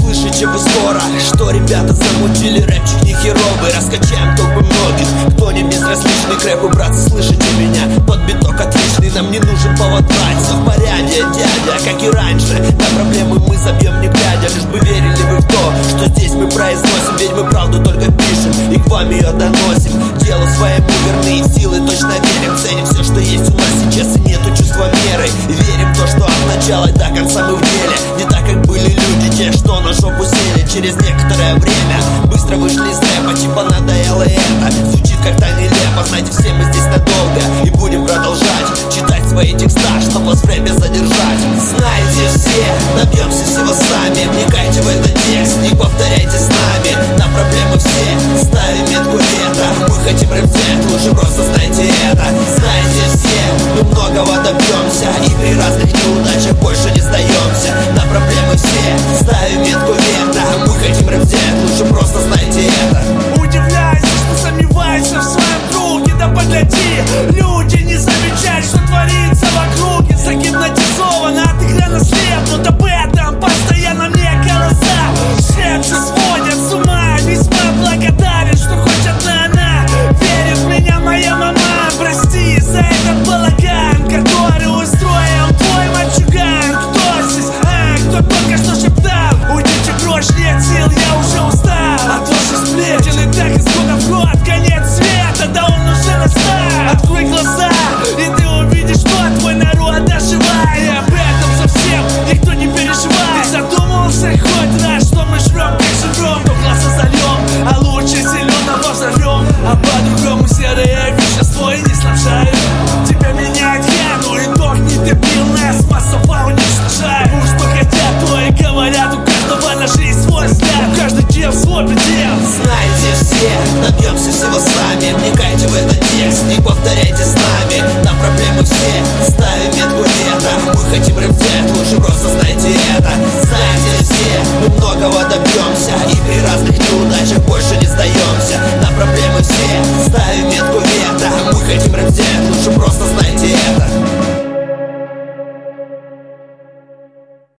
услышите вы скоро, что ребята замутили рэпчик нехеровый. Раскачаем толпы многих, кто не безразличный к рэпу, братцы, слышите меня? Тот биток отличный, нам не нужен повод брать. Все в порядке, дядя, как и раньше. На проблемы мы забьем не глядя, лишь бы верили вы в то, что здесь мы произносим. Ведь мы правду только пишем и к вам ее доносим. Делу своему верны, в силы точно верим. Ценим все, что есть у нас сейчас, и нету чувства меры. И верим в то, что от начала до конца мы в деле. Не так, как были люди, те, что на жопу сели. Через некоторое время быстро вышли из рэпа, типа надоело это. Звучит как-то нелепо, знаете, все мы здесь надолго и будем продолжать читать свои текста, чтобы вас в рэпе задержать. Знаете все, добьемся всего сами. Вникайте в этот текст, не повторяйте с нами. На проблемы все ставим метку лето. Мы хотим рэп взять, лучше просто знайте это. Знаете все, мы многого добьемся, и при разных неудачах больше не сдаемся. На проблемы все ставим метку лето. Мы хотим рэп взять, лучше просто знайте это. Удивляйся, что сомневаешься в своем круге. Да погляди, люди не замечают, что творится вокруг. Загипнотизован, отыграно слепнут. Об этом постоянно мне голоса сердце сводят с ума. Весьма благодарен, что хоть одна она верит в меня, моя мама. Прости за этот балаган, который устроил твой мальчуган. Кто здесь, кто только что шептал? Уйдите прочь, нет сил, я уже устал от ваших сплетен. И так из года в год конец света, да он уже настал. Открой глаза, и ты увидишь, что твой народ оживает. Об этом совсем никто не переживает. Ты задумался хоть раз, что мы жрем, как живем? То глаза зальем, а лучше зеленого взорвем. А по-другому серое вещество и не снабжает. Тебя меняет хену, и дохнет дебил, нас массово уничтожает. Уж что хотят, то и говорят, у каждого на жизнь свой взгляд, каждый дел свой предел. Знаете все, добьемся всего сами. Вникайте в этот текст, не повторяйте с нами. На проблемы все ставим метку лето. Мы хотим рэп взять, лучше просто знайте это. Знаете все, мы многого добьемся, и при разных